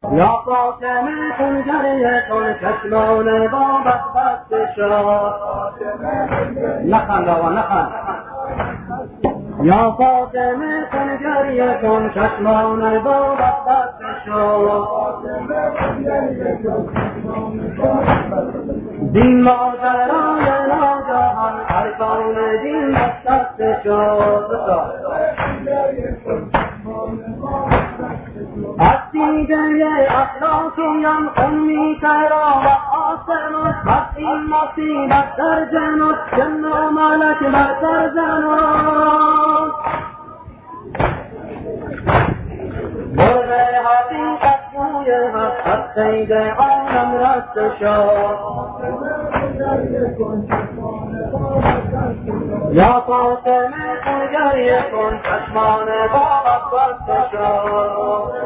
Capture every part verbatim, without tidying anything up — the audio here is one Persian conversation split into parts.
یا فاطمه خونگریه کن چشمان بابت بسته شد. نخند آقا نخند. یا فاطمه خونگریه کن چشمان بابت بسته شد. دین ماجرای ناگهان ارکان دین بسته شد. از دیده اخلاقیم خون می‌کرا و آسمان از این مصیبت در جنان جن و ملک بر سر زنان مرغ حقیقت گوی حق از قید عالم رسته شد. یا فاطمه خونگریه کن چشمان بابت بسته شد.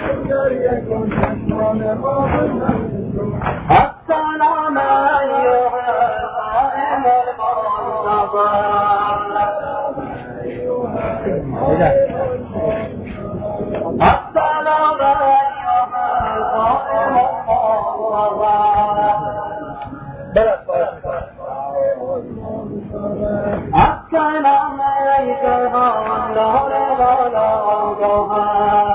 السلام ایها القائم المنتظر. السلام ایها القائم المنتظر. السلام ایها النور والآگاه.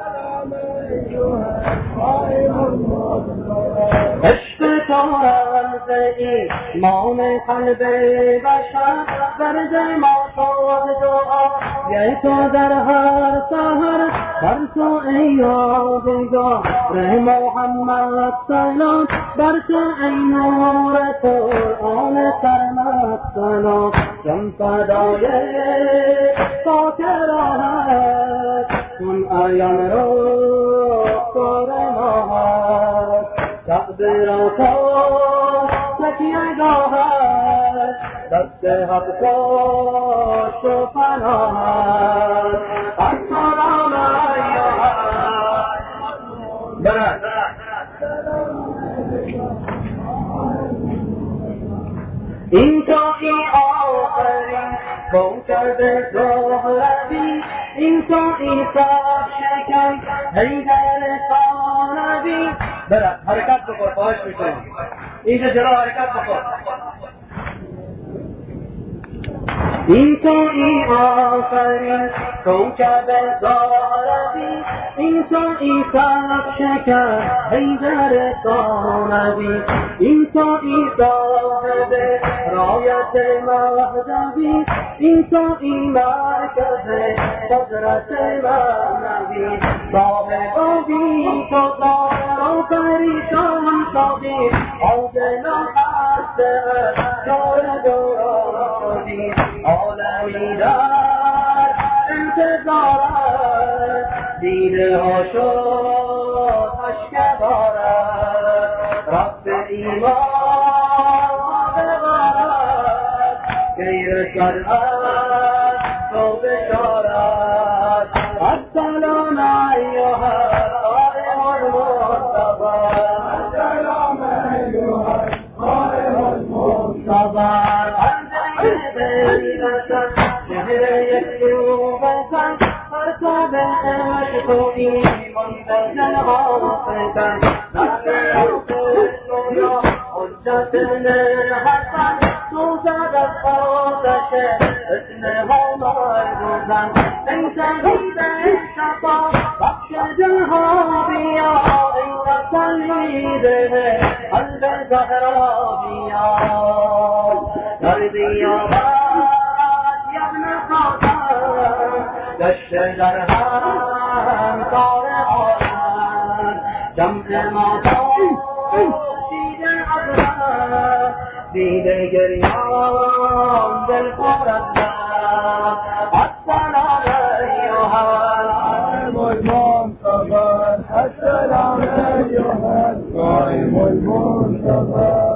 عشق تو رمز ایمان قلب بشر فرد ما شد دعا یه تو در هر سحر بر تو ای یادگار محمد سلام بر تو ای نور قرآن کرمت سلام جم فدای پاک راهت کن آیان رو کرمات تقدیر تو تکیه گاهت دست حق کاش و پناهت. السلام ایها برد این تو ای آخرین موجد زهربی این تو ای صاف شکن حیدر ثانوی. برد حرکت بکن خواهش میکنم اینجا جلو حرکت بکن. این تو ای آفرین کوکب زهربی این تو ای صاف شکن حیدر ثانوی این تو ای صاحب رایت مهدوی این تو ای مرکز قدرت معنوی صاحب و بی تو ظاهر و پریشان شدی عاجل و خسته دور دوران شدی عالمی در انتظارت دیده ها شد اشک بارد رفت ایمان بغارت غیر شرعت تو بشارت. السلام ایها القائم المنتظر. السلام ایها القائم المنتظر. چهره یک روبتن فرصاب عشق و ایمان بزن حافظن نفس رویا حجت حسن سوزد از آتش اسمها مرگوزن ای سعید شفا بخش دلها بیا ای تسلیده قلب زهرا بیا در بیابد یبن خاتم دشت در هم کار آدم جمع ماتم شید عظم دیده گریان دل خورد السلام ایها القائم المنتظر. السلام ایها القائم المنتظر.